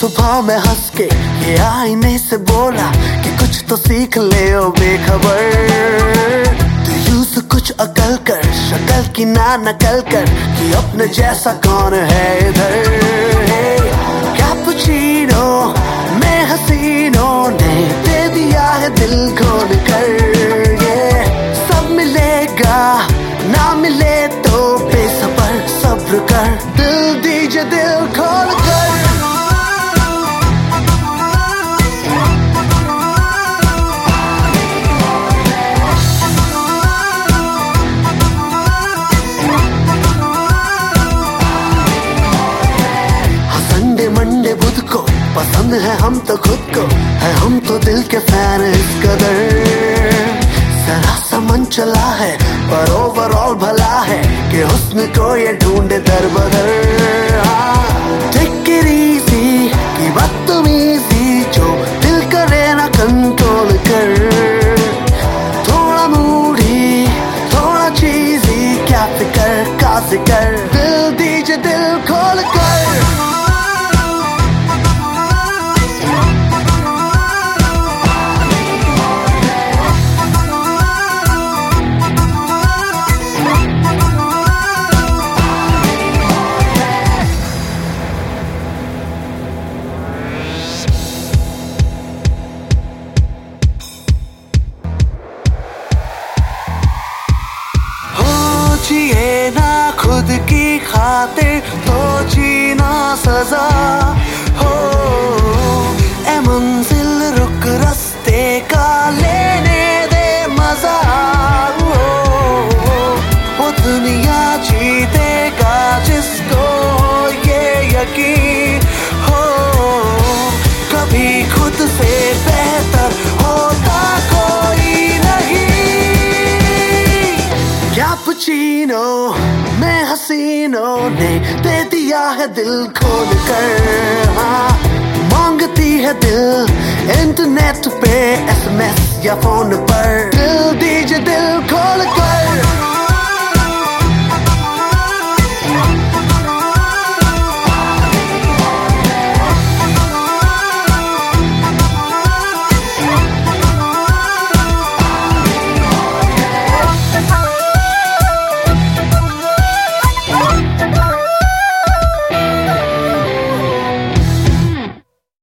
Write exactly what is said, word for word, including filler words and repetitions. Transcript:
सुबह में हंस के ये आईने से बोला कि कुछ तो सीख ले ओ बेखबर। तू यूं से कुछ अकल कर, शक्ल की ना नकल कर कि अपने जैसा कौन है इधर। कैपुचिनो में हसीनों ने दे दिया है दिल खोल कर। ये सब मिलेगा ना मिले तो बेसब्र सब्र कर, दिल दीजिए दिल खोल कर। संडे मंडे बुध को पसंद है हम तो खुद को, है हम तो दिल के फैन इस कदर। जरा सा मन चला है पर ओवरऑल भला है कि हुस्न को ये ढूंढे दर बदर। टेक इट इजी की बदतमीजी जो दिल करे ना कंट्रोल कर। थोड़ा मूडी थोड़ा चीजी क्या फिकर का जिक्र, दिल दीजिए दिल खोल कर। जिए ना खुद की खातिर तो जीना सजा हो। ए मंजिल रुक रास्ते का लेने दे मजा हो। वो दुनिया जीतेगा जिसको ये यकीन हो। कभी खुद से बेहतर होता कोई नहीं। कैपुचिनो में हसीनों ने दे दिया है दिल खोल कर। हाँ, मांगती है दिल इंटरनेट पे एसएमएस या फोन पर, दिल दीजिए दिल खोल।